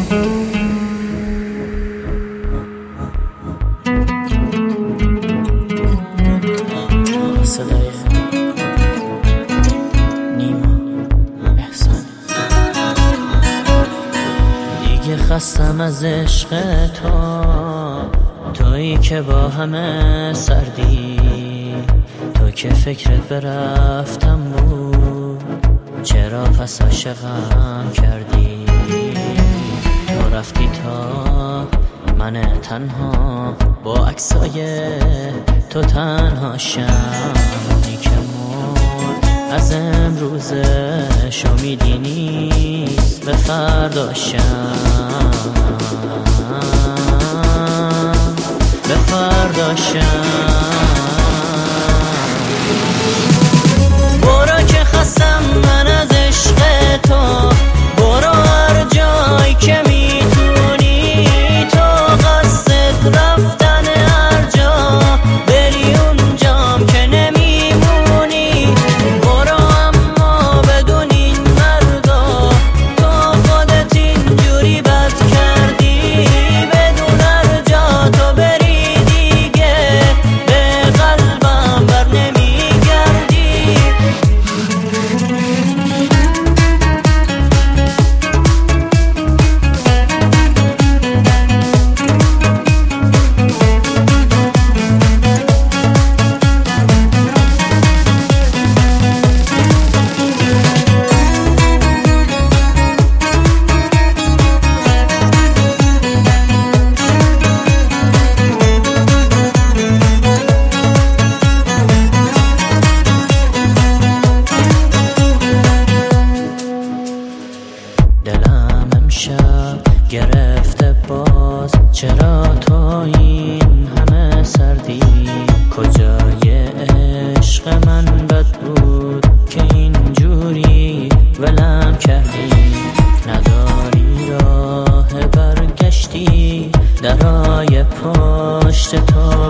صدای نیما احسان. دیگه خستم از عشق تویی که با همه سردی، تو که فکرت برفتم بود، چرا پس عاشقم کردی؟ تو رفتی تا من تنها با عکسای تو تنها شمی که مرد از امروزش امیدی نیست به فرداشم، به فرداشم. برو که خستم من از عشق تو، برو هر جایی که میتونی، تو قصد رفتن هر جا بری اونجام که نمیمونی. برو اما بدون این مردا، تو خودت اینجوری بد کردی، بدون هر جا تو بری دیگه به قلبم بر نمیگردی. دلم امشب گرفته باز، چرا تو این همه سردی؟ کجای عشق من بد بود که اینجوری ولم کردی؟ نداری راه برگشتی، درای پشت تو